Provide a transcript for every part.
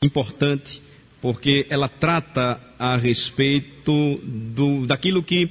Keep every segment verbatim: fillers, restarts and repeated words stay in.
importante, porque ela trata a respeito do, daquilo que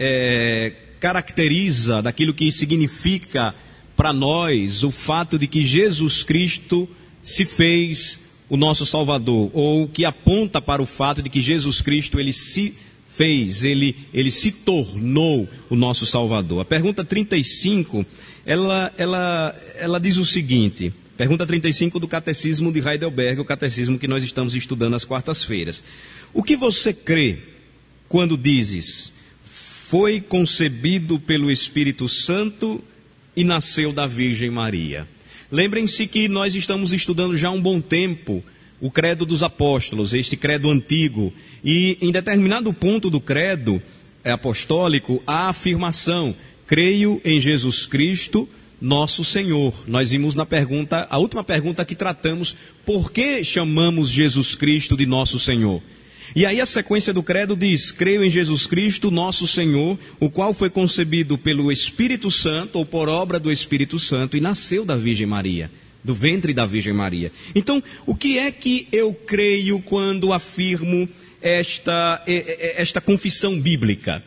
é, caracteriza, daquilo que significa para nós o fato de que Jesus Cristo se fez o nosso Salvador, ou que aponta para o fato de que Jesus Cristo ele se fez, ele, ele se tornou o nosso Salvador. A pergunta trinta e cinco, ela, ela, ela diz o seguinte, pergunta trinta e cinco do Catecismo de Heidelberg, o catecismo que nós estamos estudando às quartas-feiras. O que você crê quando dizes, foi concebido pelo Espírito Santo e nasceu da Virgem Maria? Lembrem-se que nós estamos estudando já há um bom tempo o credo dos apóstolos, este credo antigo, e em determinado ponto do credo apostólico, há a afirmação, creio em Jesus Cristo, nosso Senhor. Nós vimos na pergunta, a última pergunta que tratamos, por que chamamos Jesus Cristo de nosso Senhor? E aí a sequência do credo diz, creio em Jesus Cristo, nosso Senhor, o qual foi concebido pelo Espírito Santo, ou por obra do Espírito Santo, e nasceu da Virgem Maria, do ventre da Virgem Maria. Então, o que é que eu creio quando afirmo esta, esta confissão bíblica?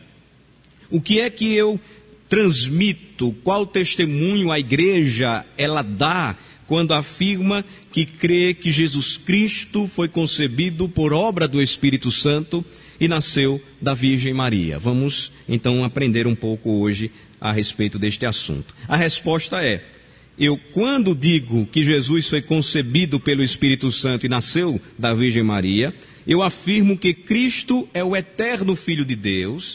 O que é que eu transmito? Qual testemunho a igreja ela dá quando afirma que crê que Jesus Cristo foi concebido por obra do Espírito Santo e nasceu da Virgem Maria? Vamos então aprender um pouco hoje a respeito deste assunto. A resposta é, eu quando digo que Jesus foi concebido pelo Espírito Santo e nasceu da Virgem Maria, eu afirmo que Cristo é o eterno Filho de Deus,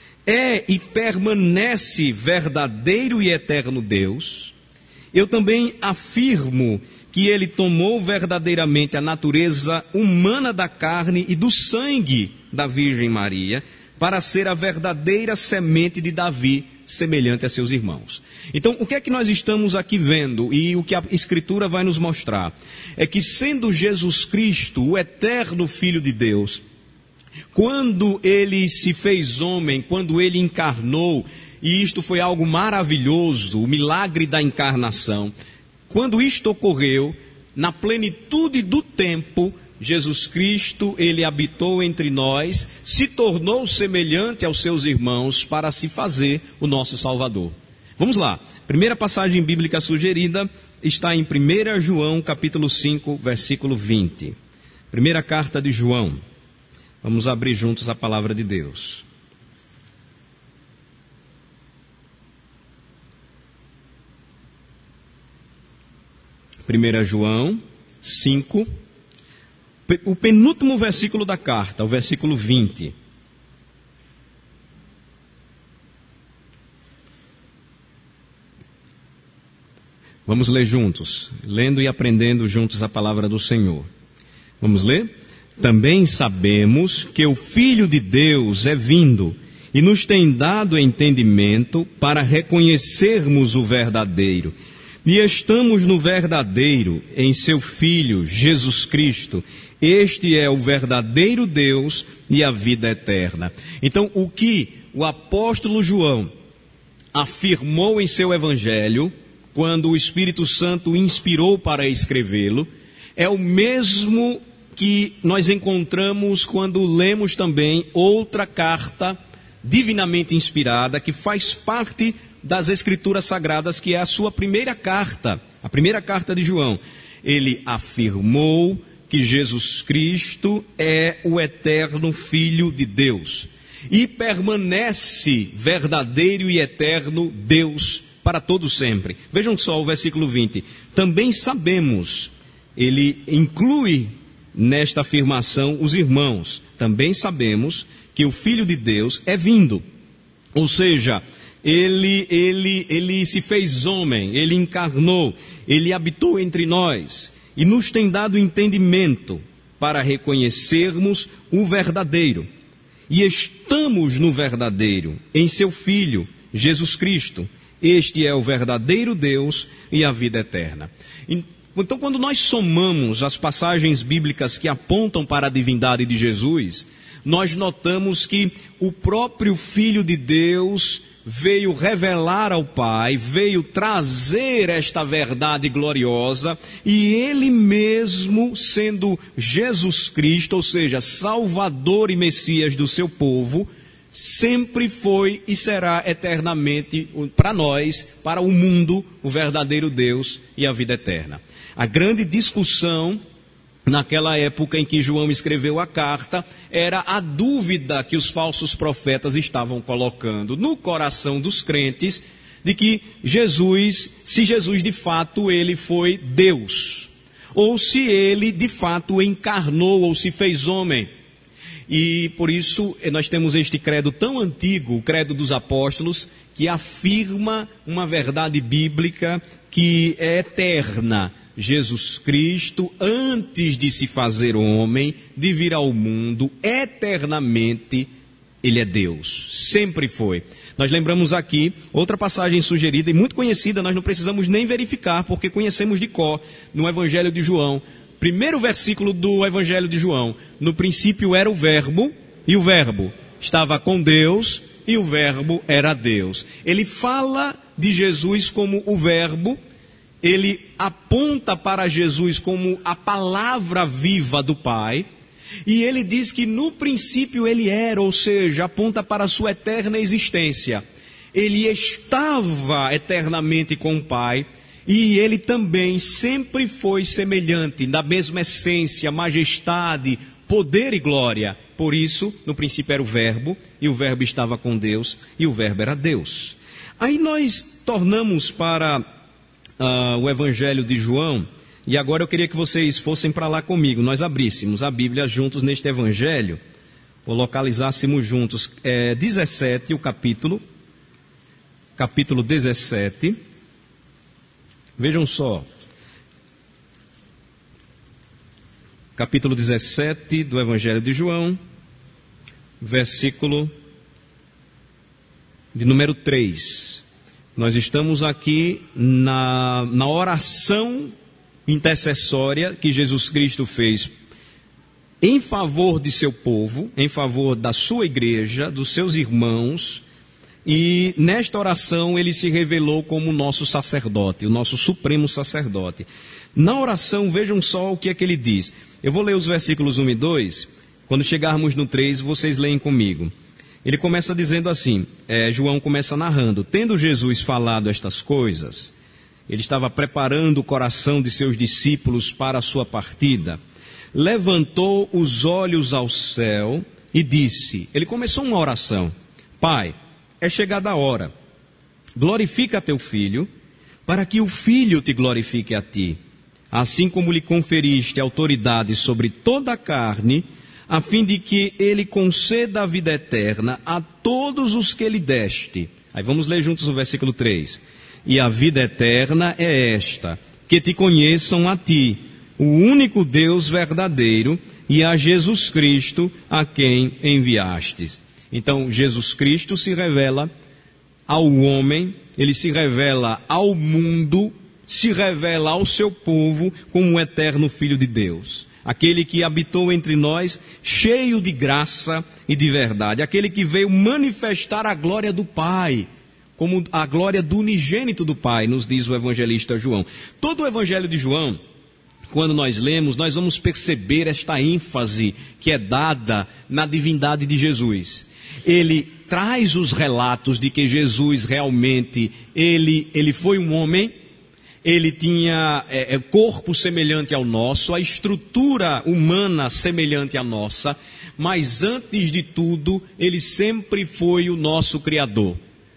é e permanece verdadeiro e eterno Deus. Eu também afirmo que ele tomou verdadeiramente a natureza humana da carne e do sangue da Virgem Maria, para ser a verdadeira semente de Davi, semelhante a seus irmãos. Então, o que é que nós estamos aqui vendo, e o que a Escritura vai nos mostrar, é que sendo Jesus Cristo, o eterno Filho de Deus, quando ele se fez homem, quando ele encarnou, e isto foi algo maravilhoso, o milagre da encarnação, quando isto ocorreu, na plenitude do tempo, Jesus Cristo, ele habitou entre nós, se tornou semelhante aos seus irmãos para se fazer o nosso Salvador. Vamos lá, primeira passagem bíblica sugerida está em primeira João, capítulo cinco, versículo vinte. Primeira carta de João. Vamos abrir juntos a palavra de Deus. primeira João cinco, o penúltimo versículo da carta, o versículo vinte. Vamos ler juntos, lendo e aprendendo juntos a palavra do Senhor. Vamos ler? Também sabemos que o Filho de Deus é vindo e nos tem dado entendimento para reconhecermos o verdadeiro. E estamos no verdadeiro, em seu Filho, Jesus Cristo. Este é o verdadeiro Deus e a vida eterna. Então, o que o apóstolo João afirmou em seu evangelho, quando o Espírito Santo o inspirou para escrevê-lo, é o mesmo que nós encontramos quando lemos também outra carta divinamente inspirada, que faz parte das Escrituras Sagradas, que é a sua primeira carta, a primeira carta de João. Ele afirmou que Jesus Cristo é o eterno Filho de Deus e permanece verdadeiro e eterno Deus para todo sempre. Vejam só o versículo vinte. Também sabemos, ele inclui nesta afirmação os irmãos, também sabemos que o Filho de Deus é vindo, ou seja, Ele, ele, ele se fez homem, ele encarnou, ele habitou entre nós e nos tem dado entendimento para reconhecermos o verdadeiro. E estamos no verdadeiro, em seu Filho, Jesus Cristo. Este é o verdadeiro Deus e a vida eterna. Então, quando nós somamos as passagens bíblicas que apontam para a divindade de Jesus, nós notamos que o próprio Filho de Deus veio revelar ao Pai, veio trazer esta verdade gloriosa, e Ele mesmo, sendo Jesus Cristo, ou seja, Salvador e Messias do seu povo, sempre foi e será eternamente para nós, para o mundo, o verdadeiro Deus e a vida eterna. A grande discussão naquela época em que João escreveu a carta, era a dúvida que os falsos profetas estavam colocando no coração dos crentes, de que Jesus, se Jesus de fato ele foi Deus, ou se ele de fato encarnou ou se fez homem. E por isso nós temos este credo tão antigo, o credo dos apóstolos, que afirma uma verdade bíblica que é eterna. Jesus Cristo, antes de se fazer homem, de vir ao mundo, eternamente, Ele é Deus. Sempre foi. Nós lembramos aqui outra passagem sugerida e muito conhecida, nós não precisamos nem verificar, porque conhecemos de cor, no Evangelho de João. Primeiro versículo do Evangelho de João. No princípio era o Verbo, e o Verbo estava com Deus, e o Verbo era Deus. Ele fala de Jesus como o Verbo, ele aponta para Jesus como a palavra viva do Pai, e ele diz que no princípio ele era, ou seja, aponta para a sua eterna existência. Ele estava eternamente com o Pai, e ele também sempre foi semelhante, da mesma essência, majestade, poder e glória. Por isso, no princípio era o Verbo, e o Verbo estava com Deus, e o Verbo era Deus. Aí nós tornamos para Uh, o Evangelho de João, e agora eu queria que vocês fossem para lá comigo, nós abríssemos a Bíblia juntos neste Evangelho, ou localizássemos juntos, é, dezessete, o capítulo, capítulo dezessete, vejam só, capítulo dezessete do Evangelho de João, versículo de número três. Nós estamos aqui na, na oração intercessória que Jesus Cristo fez em favor de seu povo, em favor da sua igreja, dos seus irmãos, e nesta oração ele se revelou como o nosso sacerdote, o nosso supremo sacerdote. Na oração, vejam só o que é que ele diz. Eu vou ler os versículos um e dois, quando chegarmos no três, vocês leem comigo. Ele começa dizendo assim, é, João começa narrando, tendo Jesus falado estas coisas, ele estava preparando o coração de seus discípulos para a sua partida, levantou os olhos ao céu e disse, ele começou uma oração, Pai, é chegada a hora, glorifica teu filho, para que o filho te glorifique a ti, assim como lhe conferiste autoridade sobre toda a carne, a fim de que ele conceda a vida eterna a todos os que lhe deste. Aí vamos ler juntos o versículo três. E a vida eterna é esta, que te conheçam a ti, o único Deus verdadeiro, e a Jesus Cristo, a quem enviastes. Então, Jesus Cristo se revela ao homem, ele se revela ao mundo, se revela ao seu povo como o eterno Filho de Deus. Aquele que habitou entre nós, cheio de graça e de verdade. Aquele que veio manifestar a glória do Pai, como a glória do unigênito do Pai, nos diz o evangelista João. Todo o evangelho de João, quando nós lemos, nós vamos perceber esta ênfase que é dada na divindade de Jesus. Ele traz os relatos de que Jesus realmente, ele, ele foi um homem, ele tinha é, é, corpo semelhante ao nosso, a estrutura humana semelhante à nossa, mas antes de tudo, ele sempre foi o nosso Criador.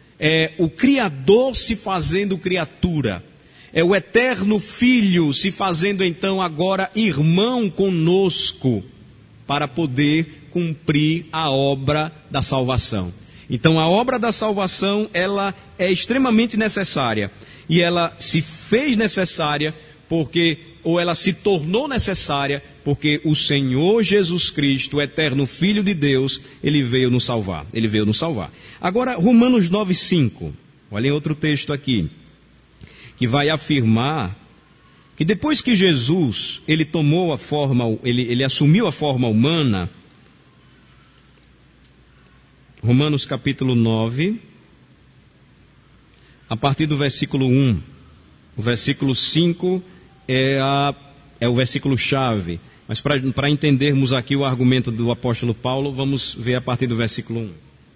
É o Criador se fazendo criatura, é o eterno Filho se fazendo então agora irmão conosco, para poder cumprir a obra da salvação. Então a obra da salvação, ela é extremamente necessária. E ela se fez necessária porque, ou ela se tornou necessária porque o Senhor Jesus Cristo, o eterno Filho de Deus, ele veio nos salvar. Ele veio nos salvar. Agora, Romanos nove, cinco. Olhem outro texto aqui, que vai afirmar que depois que Jesus, ele tomou a forma, ele, ele assumiu a forma humana, Romanos capítulo nove, a partir do versículo um. O versículo cinco é, a, é o versículo-chave. Mas para entendermos aqui o argumento do apóstolo Paulo, vamos ver a partir do versículo um.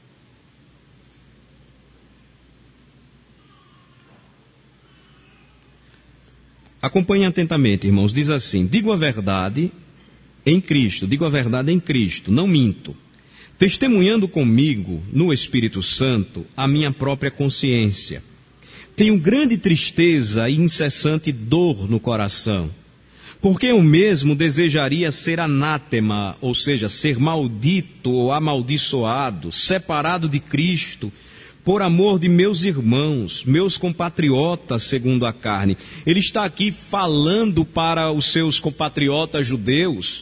Acompanhem atentamente, irmãos. Diz assim: digo a verdade em Cristo, digo a verdade em Cristo, não minto, testemunhando comigo no Espírito Santo a minha própria consciência. Tenho grande tristeza e incessante dor no coração, porque eu mesmo desejaria ser anátema, ou seja, ser maldito ou amaldiçoado, separado de Cristo, por amor de meus irmãos, meus compatriotas segundo a carne. Ele está aqui falando para os seus compatriotas judeus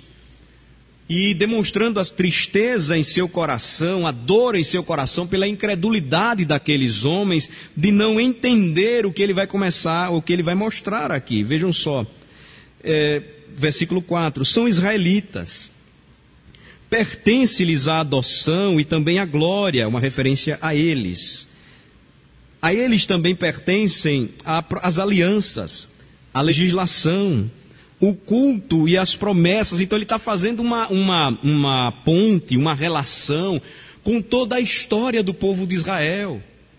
e demonstrando a tristeza em seu coração, a dor em seu coração pela incredulidade daqueles homens de não entender o que ele vai começar, o que ele vai mostrar aqui. Vejam só, é, versículo quatro, são israelitas, pertence-lhes a adoção e também a glória, uma referência a eles. A eles também pertencem a, as alianças, a legislação, o culto e as promessas. Então ele está fazendo uma, uma, uma ponte, uma relação com toda a história do povo de Israel.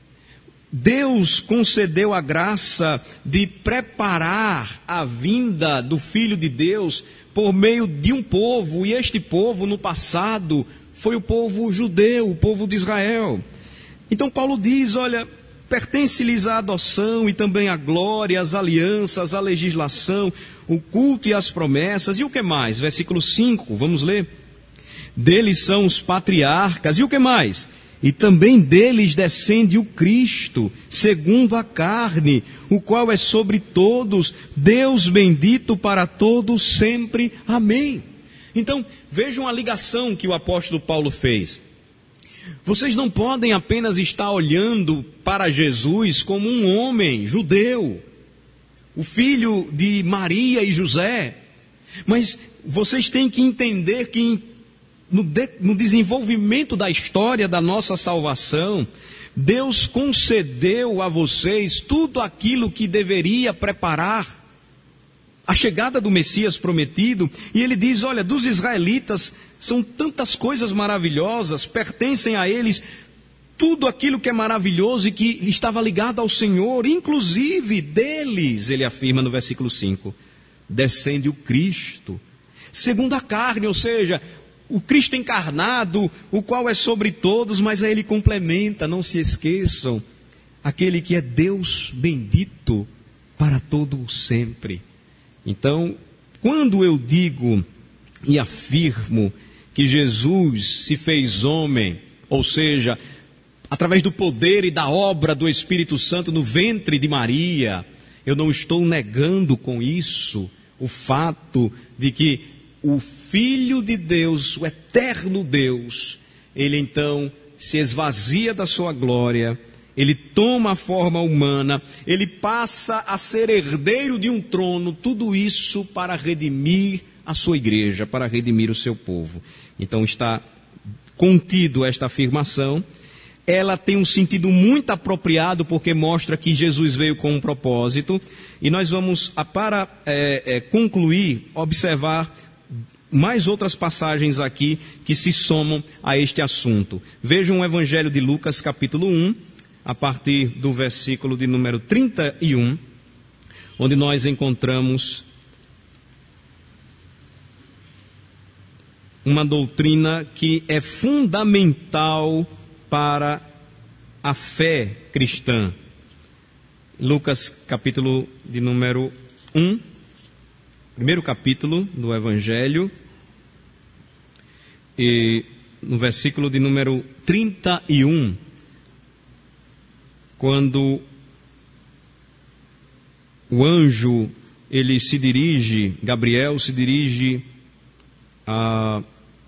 Deus concedeu a graça de preparar a vinda do Filho de Deus por meio de um povo, e este povo no passado foi o povo judeu, o povo de Israel. Então Paulo diz, olha, pertence-lhes a adoção e também a glória, as alianças, a legislação, o culto e as promessas. E o que mais? Versículo cinco, vamos ler. Deles são os patriarcas, e o que mais? E também deles descende o Cristo, segundo a carne, o qual é sobre todos, Deus bendito para todos sempre. Amém. Então, vejam a ligação que o apóstolo Paulo fez. Vocês não podem apenas estar olhando para Jesus como um homem judeu, o filho de Maria e José, mas vocês têm que entender que no, de, no desenvolvimento da história da nossa salvação, Deus concedeu a vocês tudo aquilo que deveria preparar a chegada do Messias prometido. E ele diz, olha, dos israelitas são tantas coisas maravilhosas, pertencem a eles tudo aquilo que é maravilhoso e que estava ligado ao Senhor, inclusive deles, ele afirma no versículo cinco, descende o Cristo, segundo a carne, ou seja, o Cristo encarnado, o qual é sobre todos, mas aí ele complementa, não se esqueçam, aquele que é Deus bendito para todo o sempre. Então, quando eu digo e afirmo que Jesus se fez homem, ou seja, através do poder e da obra do Espírito Santo no ventre de Maria, eu não estou negando com isso o fato de que o Filho de Deus, o eterno Deus, ele então se esvazia da sua glória, ele toma a forma humana, ele passa a ser herdeiro de um trono, tudo isso para redimir a sua igreja, para redimir o seu povo. Então está contido esta afirmação. Ela tem um sentido muito apropriado, porque mostra que Jesus veio com um propósito, e nós vamos, para é, é, concluir, observar mais outras passagens aqui que se somam a este assunto. Vejam o Evangelho de Lucas, capítulo um, a partir do versículo de número trinta e um, onde nós encontramos uma doutrina que é fundamental para a fé cristã. Lucas, capítulo de número um, primeiro capítulo do Evangelho, e no versículo de número trinta e um, quando o anjo, ele se dirige, Gabriel se dirige a...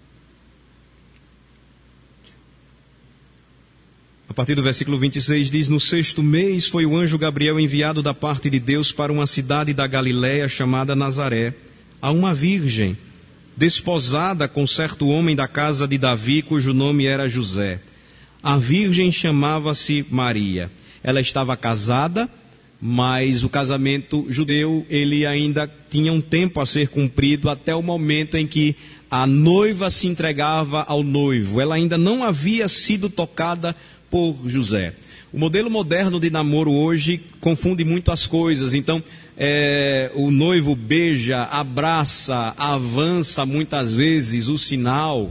A partir do versículo vinte e seis diz, no sexto mês foi o anjo Gabriel enviado da parte de Deus para uma cidade da Galiléia chamada Nazaré, a uma virgem, desposada com certo homem da casa de Davi, cujo nome era José. A virgem chamava-se Maria. ela estava casada, mas o casamento judeu, ele ainda tinha um tempo a ser cumprido até o momento em que a noiva se entregava ao noivo. Ela ainda não havia sido tocada por José. O modelo moderno de namoro hoje confunde muito as coisas. Então, é, o noivo beija, abraça, avança muitas vezes o sinal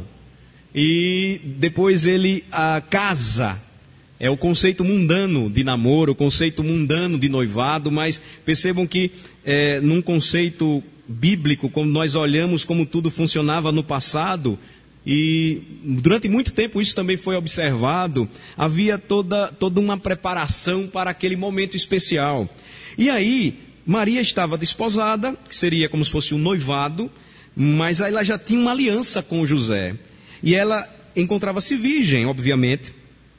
e depois ele ah, casa. É o conceito mundano de namoro, o conceito mundano de noivado, mas percebam que é, num conceito bíblico, como nós olhamos como tudo funcionava no passado, e durante muito tempo isso também foi observado, havia toda, toda uma preparação para aquele momento especial. E aí, Maria estava desposada, que seria como se fosse um noivado, mas aí ela já tinha uma aliança com José. E ela encontrava-se virgem, obviamente.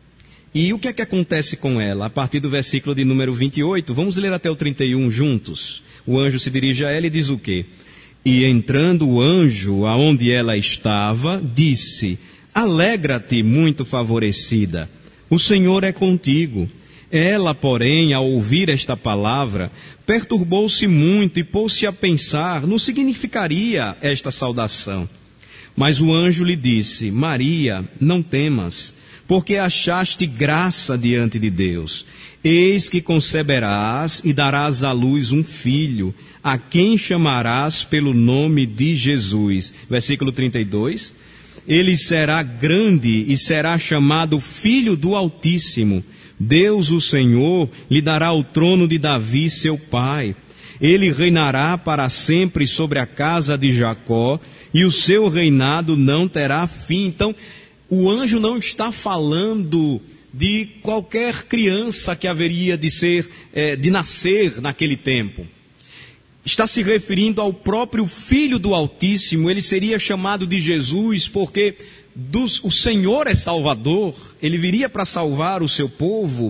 E o que é que acontece com ela? A partir do versículo de número vinte e oito, vamos ler até o trinta e um juntos. O anjo se dirige a ela e diz o quê? E entrando o anjo aonde ela estava, disse: alegra-te, muito favorecida, o Senhor é contigo. Ela, porém, ao ouvir esta palavra, perturbou-se muito e pôs-se a pensar no que significaria esta saudação. Mas o anjo lhe disse: Maria, não temas, porque achaste graça diante de Deus. Eis que conceberás e darás à luz um filho, a quem chamarás pelo nome de Jesus. Versículo trinta e dois. Ele será grande e será chamado Filho do Altíssimo. Deus, o Senhor, lhe dará o trono de Davi, seu pai. Ele reinará para sempre sobre a casa de Jacó, e o seu reinado não terá fim. Então, o anjo não está falando de qualquer criança que haveria de ser, é, de nascer naquele tempo. Está se referindo ao próprio Filho do Altíssimo. Ele seria chamado de Jesus porque dos, o Senhor é Salvador. Ele viria para salvar o seu povo.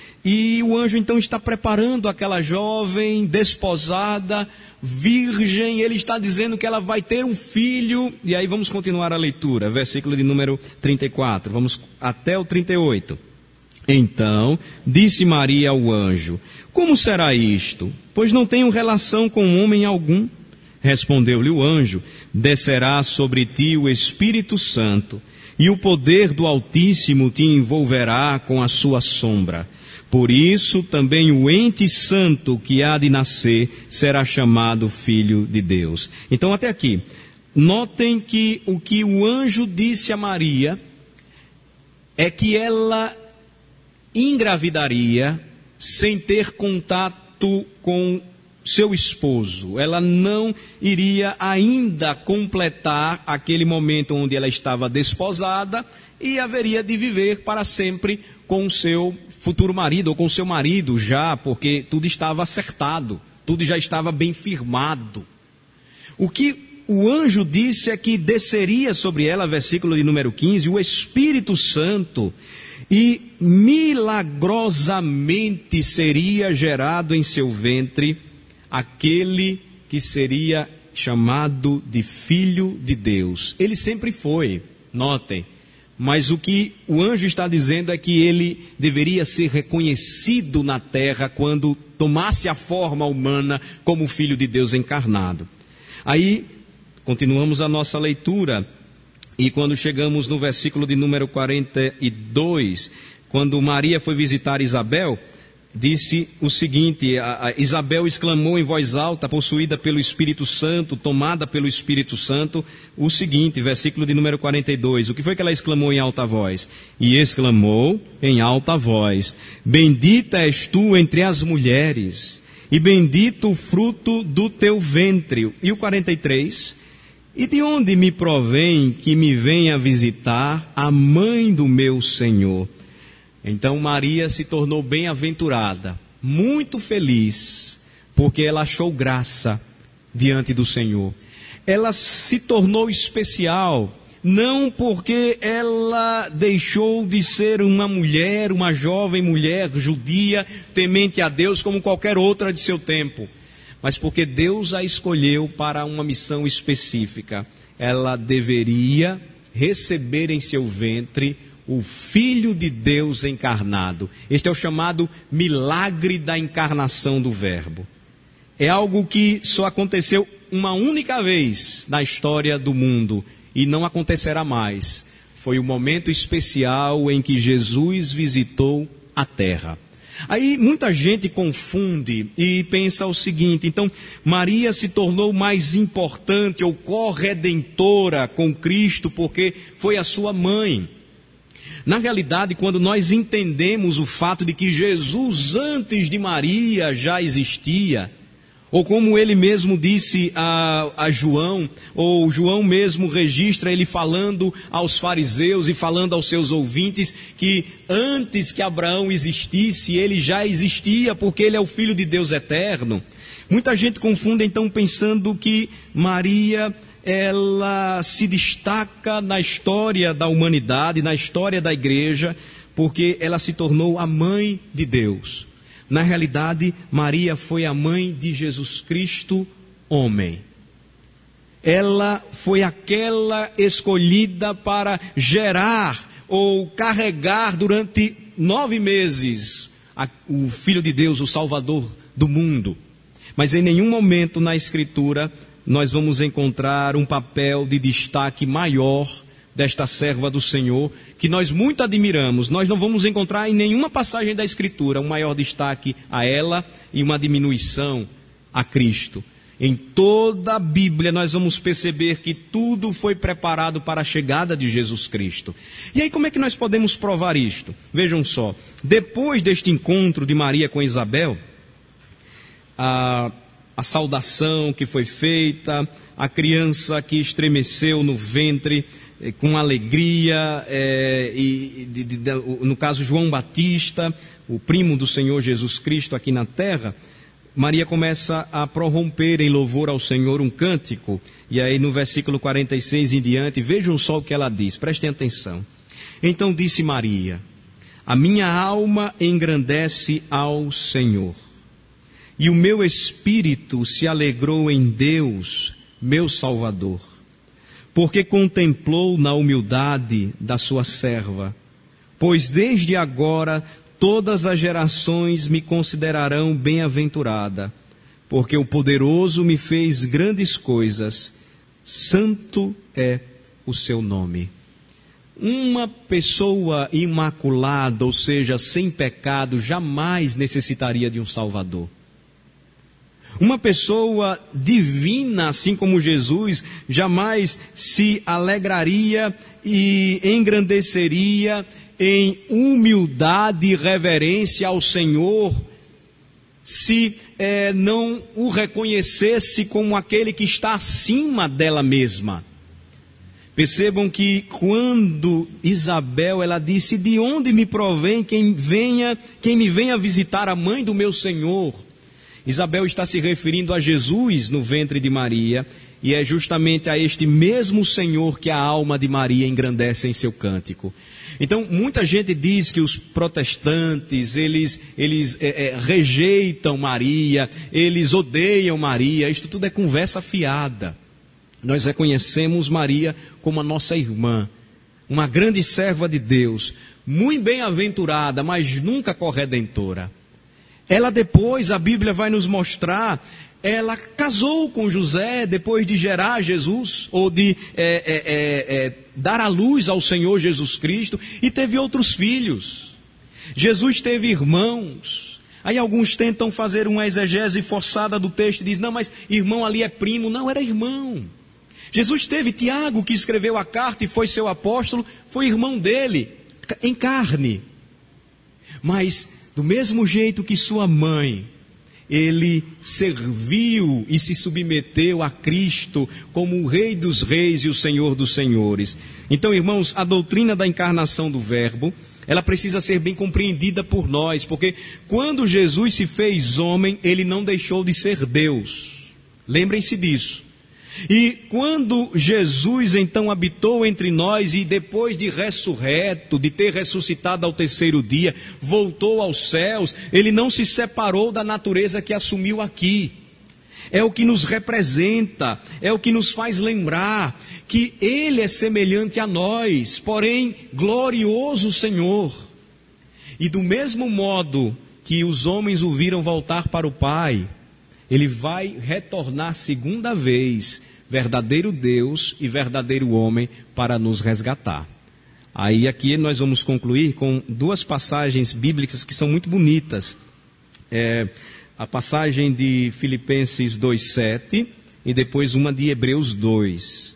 E o anjo então está preparando aquela jovem desposada, virgem. Ele está dizendo que ela vai ter um filho. E aí vamos continuar a leitura, versículo de número trinta e quatro, vamos até o trinta e oito. Então disse Maria ao anjo: como será isto? Pois não tenho relação com homem algum. Respondeu-lhe o anjo: descerá sobre ti o Espírito Santo, e o poder do Altíssimo te envolverá com a sua sombra. Por isso também o ente santo que há de nascer será chamado Filho de Deus. Então até aqui, notem que o que o anjo disse a Maria é que ela engravidaria sem ter contato com seu esposo. Ela não iria ainda completar aquele momento onde ela estava desposada e haveria de viver para sempre com o seu futuro marido, ou com o seu marido já, porque tudo estava acertado, tudo já estava bem firmado. O que o anjo disse é que desceria sobre ela, versículo de número quinze, o Espírito Santo, e milagrosamente seria gerado em seu ventre aquele que seria chamado de Filho de Deus. Ele sempre foi, notem, mas o que o anjo está dizendo é que ele deveria ser reconhecido na terra quando tomasse a forma humana como Filho de Deus encarnado. Aí, continuamos a nossa leitura, e quando chegamos no versículo de número quarenta e dois, quando Maria foi visitar Isabel, disse o seguinte: a, a Isabel exclamou em voz alta, possuída pelo Espírito Santo, tomada pelo Espírito Santo, o seguinte, versículo de número quarenta e dois, o que foi que ela exclamou em alta voz? E exclamou em alta voz: bendita és tu entre as mulheres, e bendito o fruto do teu ventre. E o quarenta e três, e de onde me provém que me venha visitar a mãe do meu Senhor? Então Maria se tornou bem-aventurada, muito feliz, porque ela achou graça diante do Senhor. Ela se tornou especial, não porque ela deixou de ser uma mulher, uma jovem mulher judia, temente a Deus como qualquer outra de seu tempo, mas porque Deus a escolheu para uma missão específica. Ela deveria receber em seu ventre o Filho de Deus encarnado. Este é o chamado milagre da encarnação do Verbo. É algo que só aconteceu uma única vez na história do mundo e não acontecerá mais. Foi o momento especial em que Jesus visitou a terra. Aí muita gente confunde e pensa o seguinte: então Maria se tornou mais importante ou corredentora com Cristo porque foi a sua mãe. Na realidade, quando nós entendemos o fato de que Jesus antes de Maria já existia, ou como ele mesmo disse a, a João, ou João mesmo registra ele falando aos fariseus e falando aos seus ouvintes, que antes que Abraão existisse, ele já existia, porque ele é o Filho de Deus eterno. Muita gente confunde então pensando que Maria, ela se destaca na história da humanidade, na história da igreja, porque ela se tornou a mãe de Deus. Na realidade, Maria foi a mãe de Jesus Cristo, homem. Ela foi aquela escolhida para gerar ou carregar durante nove meses a, o Filho de Deus, o Salvador do mundo. Mas em nenhum momento na Escritura nós vamos encontrar um papel de destaque maior desta serva do Senhor, que nós muito admiramos. Nós não vamos encontrar em nenhuma passagem da Escritura um maior destaque a ela e uma diminuição a Cristo. Em toda a Bíblia nós vamos perceber que tudo foi preparado para a chegada de Jesus Cristo. E aí como é que nós podemos provar isto? Vejam só, depois deste encontro de Maria com Isabel, a, a saudação que foi feita, a criança que estremeceu no ventre com alegria, é, e, de, de, de, no caso João Batista, o primo do Senhor Jesus Cristo aqui na terra, Maria começa a prorromper em louvor ao Senhor um cântico, e aí no versículo quarenta e seis em diante, vejam só o que ela diz, prestem atenção. Então disse Maria: a minha alma engrandece ao Senhor, e o meu espírito se alegrou em Deus, meu Salvador, porque contemplou na humildade da sua serva, pois desde agora todas as gerações me considerarão bem-aventurada, porque o poderoso me fez grandes coisas, santo é o seu nome. Uma pessoa imaculada, ou seja, sem pecado, jamais necessitaria de um Salvador. Uma pessoa divina, assim como Jesus, jamais se alegraria e engrandeceria em humildade e reverência ao Senhor, se é, não o reconhecesse como aquele que está acima dela mesma. Percebam que quando Isabel, ela disse: de onde me provém quem venha, quem me venha visitar a mãe do meu Senhor? Isabel está se referindo a Jesus no ventre de Maria, e é justamente a este mesmo Senhor que a alma de Maria engrandece em seu cântico. Então, muita gente diz que os protestantes, eles, eles é, é, rejeitam Maria, eles odeiam Maria. Isto tudo é conversa fiada. Nós reconhecemos Maria como a nossa irmã, uma grande serva de Deus, muito bem-aventurada, mas nunca corredentora. Ela depois, a Bíblia vai nos mostrar, ela casou com José depois de gerar Jesus, ou de é, é, é, é, dar à luz ao Senhor Jesus Cristo, e teve outros filhos. Jesus teve irmãos. Aí alguns tentam fazer uma exegese forçada do texto e dizem: não, mas irmão ali é primo. Não, era irmão. Jesus teve Tiago, que escreveu a carta e foi seu apóstolo, foi irmão dele, em carne. Mas do mesmo jeito que sua mãe, ele serviu e se submeteu a Cristo como o Rei dos Reis e o Senhor dos Senhores. Então, irmãos, a doutrina da encarnação do Verbo, ela precisa ser bem compreendida por nós, porque quando Jesus se fez homem, ele não deixou de ser Deus. Lembrem-se disso. E quando Jesus então habitou entre nós e depois de ressurreto, de ter ressuscitado ao terceiro dia, voltou aos céus, ele não se separou da natureza que assumiu aqui. é o que nos representa, é o que nos faz lembrar que Ele é semelhante a nós, porém glorioso Senhor. E do mesmo modo que os homens o viram voltar para o Pai, Ele vai retornar segunda vez, verdadeiro Deus e verdadeiro homem, para nos resgatar. Aí aqui nós vamos concluir com duas passagens bíblicas que são muito bonitas. É, a passagem de Filipenses dois, sete e depois uma de Hebreus dois.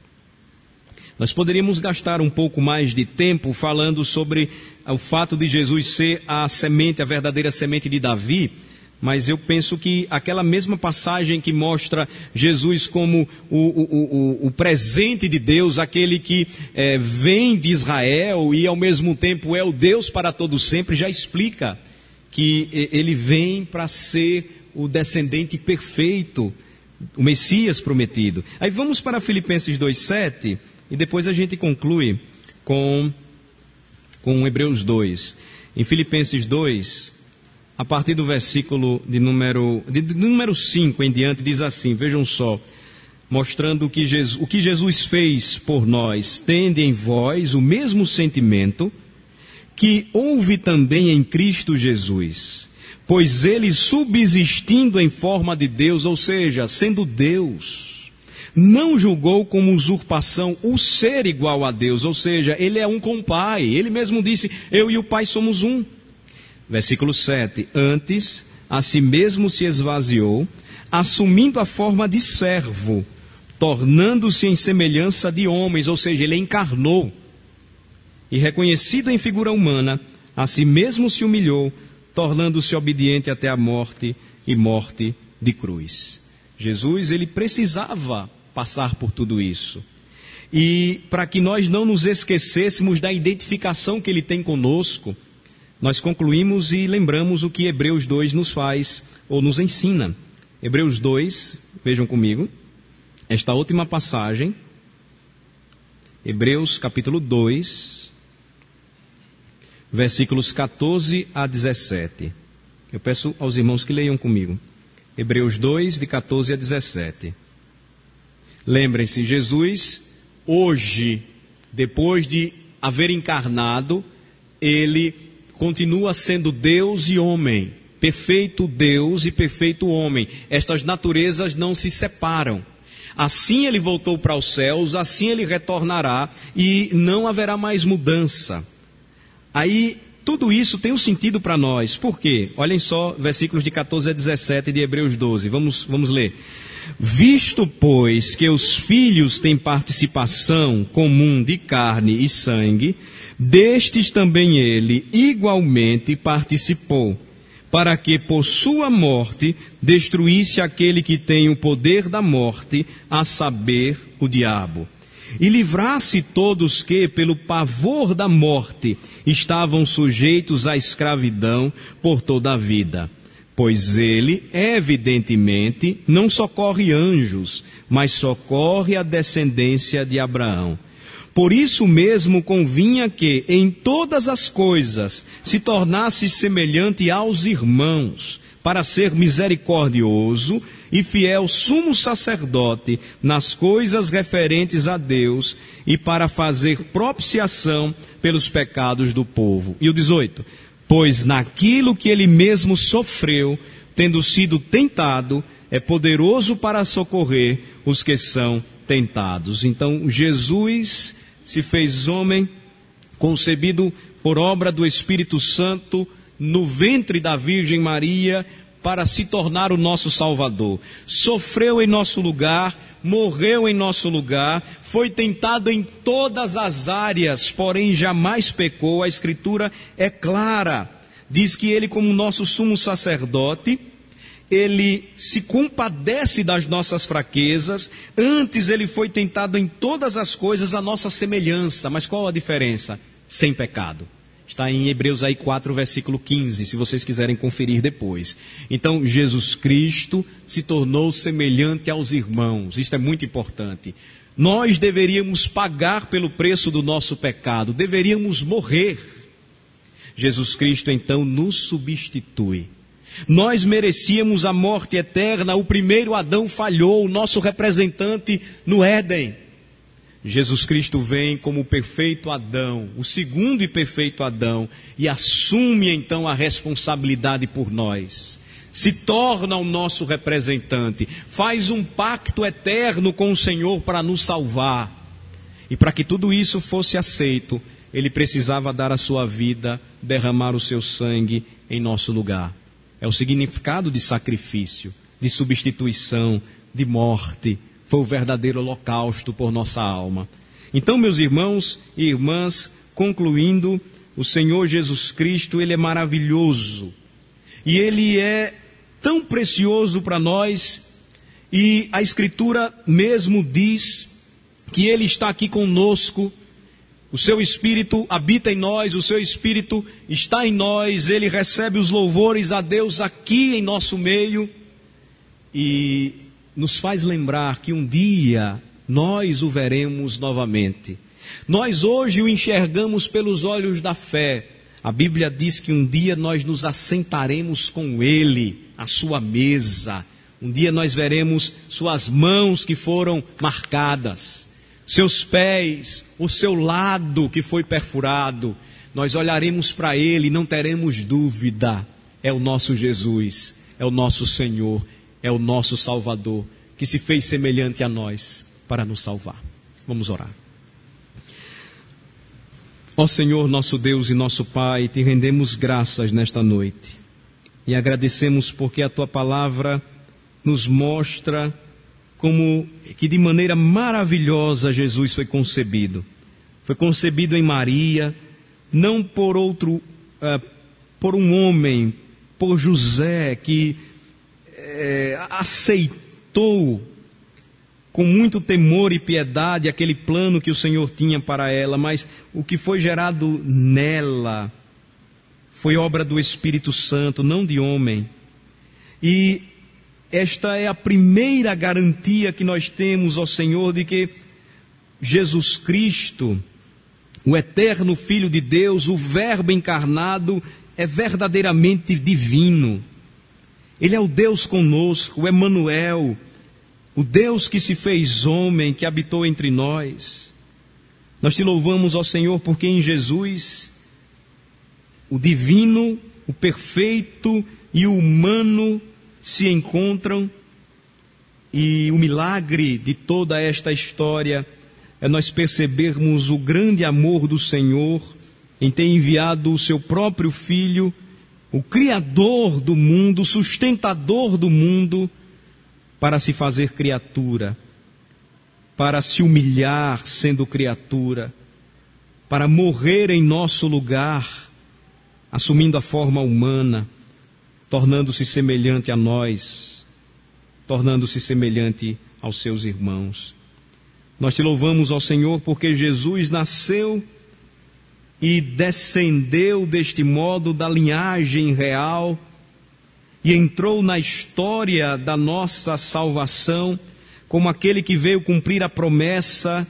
Nós poderíamos gastar um pouco mais de tempo falando sobre o fato de Jesus ser a semente, a verdadeira semente de Davi, mas eu penso que aquela mesma passagem que mostra Jesus como o, o, o, o presente de Deus, aquele que é, vem de Israel e ao mesmo tempo é o Deus para todo sempre, já explica que ele vem para ser o descendente perfeito, o Messias prometido. Aí vamos para Filipenses dois, sete e depois a gente conclui com, com Hebreus dois. Em Filipenses dois, a partir do versículo de número, de, de número cinco em diante, diz assim, vejam só, mostrando que Jesus, o que Jesus fez por nós, tende em vós o mesmo sentimento que houve também em Cristo Jesus, pois ele subsistindo em forma de Deus, ou seja, sendo Deus, não julgou como usurpação o ser igual a Deus, ou seja, ele é um com o Pai, ele mesmo disse, eu e o Pai somos um. Versículo sete, antes, a si mesmo se esvaziou, assumindo a forma de servo, tornando-se em semelhança de homens, ou seja, ele encarnou, e reconhecido em figura humana, a si mesmo se humilhou, tornando-se obediente até a morte e morte de cruz. Jesus, ele precisava passar por tudo isso. E para que nós não nos esquecêssemos da identificação que ele tem conosco, nós concluímos e lembramos o que Hebreus dois nos faz, ou nos ensina. Hebreus dois, vejam comigo, esta última passagem, Hebreus capítulo dois, versículos catorze a dezessete. Eu peço aos irmãos que leiam comigo. Hebreus dois, de catorze a dezessete. Lembrem-se, Jesus, hoje, depois de haver encarnado, ele continua sendo Deus e homem, perfeito Deus e perfeito homem. Estas naturezas não se separam. Assim ele voltou para os céus, assim ele retornará e não haverá mais mudança. Aí, tudo isso tem um sentido para nós. Por quê? Olhem só, versículos de catorze a dezessete de Hebreus doze. Vamos, vamos ler. Visto, pois, que os filhos têm participação comum de carne e sangue, destes também ele igualmente participou, para que por sua morte destruísse aquele que tem o poder da morte, a saber, o diabo, e livrasse todos que, pelo pavor da morte, estavam sujeitos à escravidão por toda a vida. Pois ele, evidentemente, não socorre anjos, mas socorre a descendência de Abraão. Por isso mesmo convinha que, em todas as coisas, se tornasse semelhante aos irmãos, para ser misericordioso e fiel sumo sacerdote nas coisas referentes a Deus e para fazer propiciação pelos pecados do povo. E o dezoito. Pois naquilo que ele mesmo sofreu, tendo sido tentado, é poderoso para socorrer os que são tentados. Então, Jesus se fez homem, concebido por obra do Espírito Santo, no ventre da Virgem Maria, para se tornar o nosso Salvador. Sofreu em nosso lugar, morreu em nosso lugar, foi tentado em todas as áreas, porém jamais pecou. A Escritura é clara, diz que ele, como nosso sumo sacerdote, ele se compadece das nossas fraquezas. Antes ele foi tentado em todas as coisas à nossa semelhança. Mas qual a diferença? Sem pecado. Está em Hebreus aí quatro, versículo quinze, se vocês quiserem conferir depois. Então, Jesus Cristo se tornou semelhante aos irmãos. Isto é muito importante. Nós deveríamos pagar pelo preço do nosso pecado. Deveríamos morrer. Jesus Cristo, então, nos substitui. Nós merecíamos a morte eterna, o primeiro Adão falhou, o nosso representante no Éden. Jesus Cristo vem como o perfeito Adão, o segundo e perfeito Adão, e assume então a responsabilidade por nós. Se torna o nosso representante, faz um pacto eterno com o Senhor para nos salvar. E para que tudo isso fosse aceito, ele precisava dar a sua vida, derramar o seu sangue em nosso lugar. É o significado de sacrifício, de substituição, de morte. Foi o verdadeiro holocausto por nossa alma. Então, meus irmãos e irmãs, concluindo, o Senhor Jesus Cristo, Ele é maravilhoso. E Ele é tão precioso para nós. E a Escritura mesmo diz que Ele está aqui conosco. O seu Espírito habita em nós, o seu Espírito está em nós. Ele recebe os louvores a Deus aqui em nosso meio. E nos faz lembrar que um dia nós o veremos novamente. Nós hoje o enxergamos pelos olhos da fé. A Bíblia diz que um dia nós nos assentaremos com Ele à sua mesa. Um dia nós veremos suas mãos que foram marcadas, seus pés, o seu lado que foi perfurado. Nós olharemos para Ele e não teremos dúvida. É o nosso Jesus, é o nosso Senhor, é o nosso Salvador, que se fez semelhante a nós para nos salvar. Vamos orar. Ó Senhor, nosso Deus e nosso Pai, te rendemos graças nesta noite. E agradecemos porque a Tua palavra nos mostra como que de maneira maravilhosa Jesus foi concebido. Foi concebido em Maria, não por outro, uh, por um homem, por José, que é, aceitou com muito temor e piedade aquele plano que o Senhor tinha para ela, mas o que foi gerado nela foi obra do Espírito Santo, não de homem. E esta é a primeira garantia que nós temos, ó Senhor, de que Jesus Cristo, o eterno Filho de Deus, o Verbo encarnado, é verdadeiramente divino. Ele é o Deus conosco, o Emanuel, o Deus que se fez homem, que habitou entre nós. Nós te louvamos, ó Senhor, porque em Jesus, o divino, o perfeito e o humano se encontram, e o milagre de toda esta história é nós percebermos o grande amor do Senhor em ter enviado o seu próprio Filho, o Criador do mundo, o sustentador do mundo, para se fazer criatura, para se humilhar sendo criatura, para morrer em nosso lugar, assumindo a forma humana, tornando-se semelhante a nós, tornando-se semelhante aos seus irmãos. Nós te louvamos, ó Senhor, porque Jesus nasceu e descendeu deste modo da linhagem real e entrou na história da nossa salvação como aquele que veio cumprir a promessa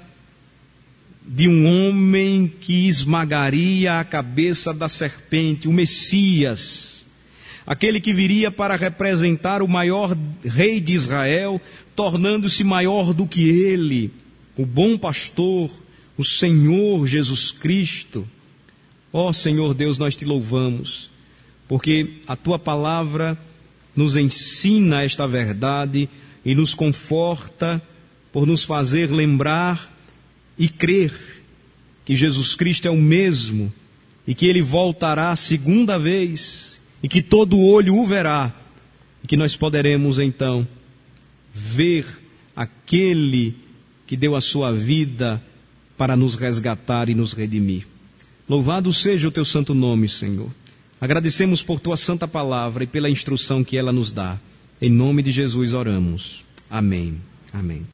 de um homem que esmagaria a cabeça da serpente, o Messias, aquele que viria para representar o maior rei de Israel, tornando-se maior do que ele, o bom pastor, o Senhor Jesus Cristo. Ó Senhor Deus, nós te louvamos, porque a Tua palavra nos ensina esta verdade e nos conforta por nos fazer lembrar e crer que Jesus Cristo é o mesmo e que Ele voltará a segunda vez e que todo olho o verá e que nós poderemos então ver aquele que deu a sua vida para nos resgatar e nos redimir. Louvado seja o Teu santo nome, Senhor. Agradecemos por Tua santa palavra e pela instrução que ela nos dá. Em nome de Jesus oramos. Amém. Amém.